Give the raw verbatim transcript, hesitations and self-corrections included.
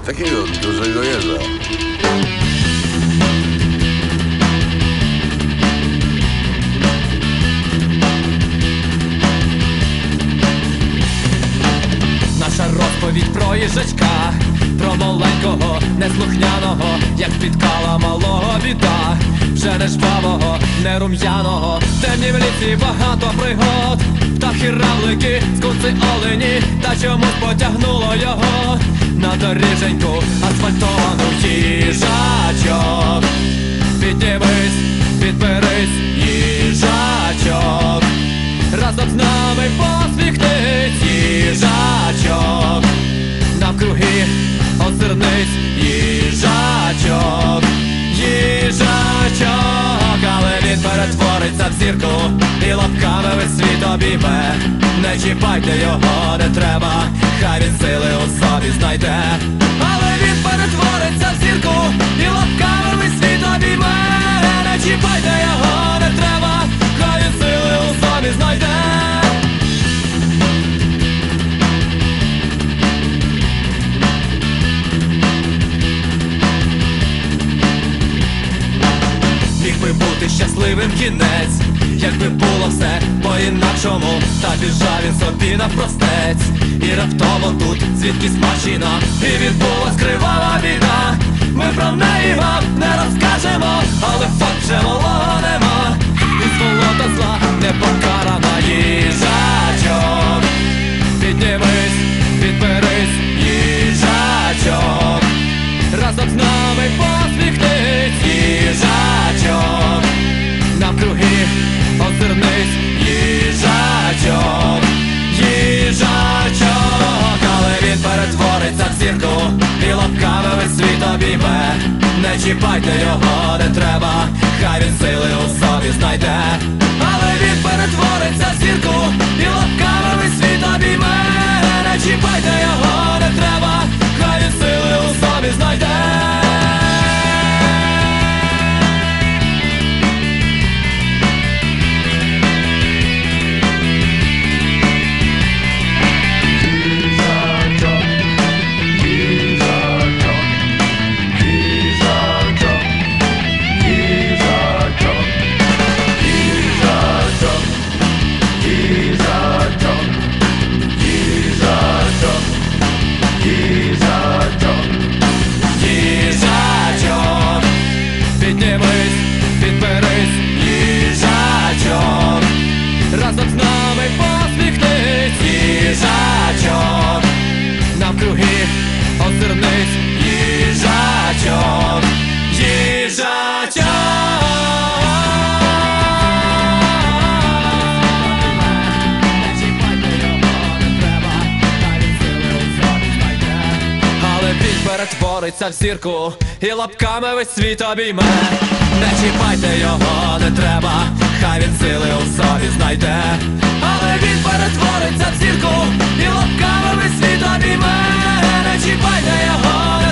Takiego dużego jeża. Наша розповідь про їжачка, про маленького, неслухняного, як спіткала малого біда, вже не жвавого, не рум'яного. В темнім лісі багато пригод, птахи, равлики, скунси, олені, та чомусь потягнуло його на доріженьку асфальтовану. Їжачок, піднімись, підберись, їжачок, разом з нами посміхнись, їжачок, навкруги озирнись, їжачок, їжачок, але він перетвориться в зірку і лапками весь світ обійме. Не чіпайте його, не треба, хай він сили у собі знайде. Але він перетвориться в зірку і лапками весь світ обійме. Не чіпайте його, не треба, хай він сили у собі знайде. Міг би бути щасливим кінець, якби було все по-інакшому. Та біжав він собі навпростець, і раптово тут звідкись машина, і відбулась кривава війна. Ми про неї вам не розкажемо, але факт вже малого нема, і сволота зла не покарана. Їжачок, піднімись, підберись, їжачок, разом з нами посміхнись, їжачок, навкруги озирнись, їжачок, їжачок, але він перетвориться в зірку і лапками весь світ обійме. Не чіпайте його, не треба, хай він сили у собі знайде. Але він перетвориться в зірку і лапками весь світ обійме. Не чіпайте його, не треба, хай він сили у собі знайде. Їжачок, піднімись, підберись, їжачок, разом з нами посміхнись, їжачок, навкруги озирнись, їжачок, їжачок. Перетвориться в зірку і лапками весь світ обійме. Не чіпайте його, не треба, хай він сили у собі знайде. Але він перетвориться в зірку і лапками весь світ обійме. Не чіпайте його,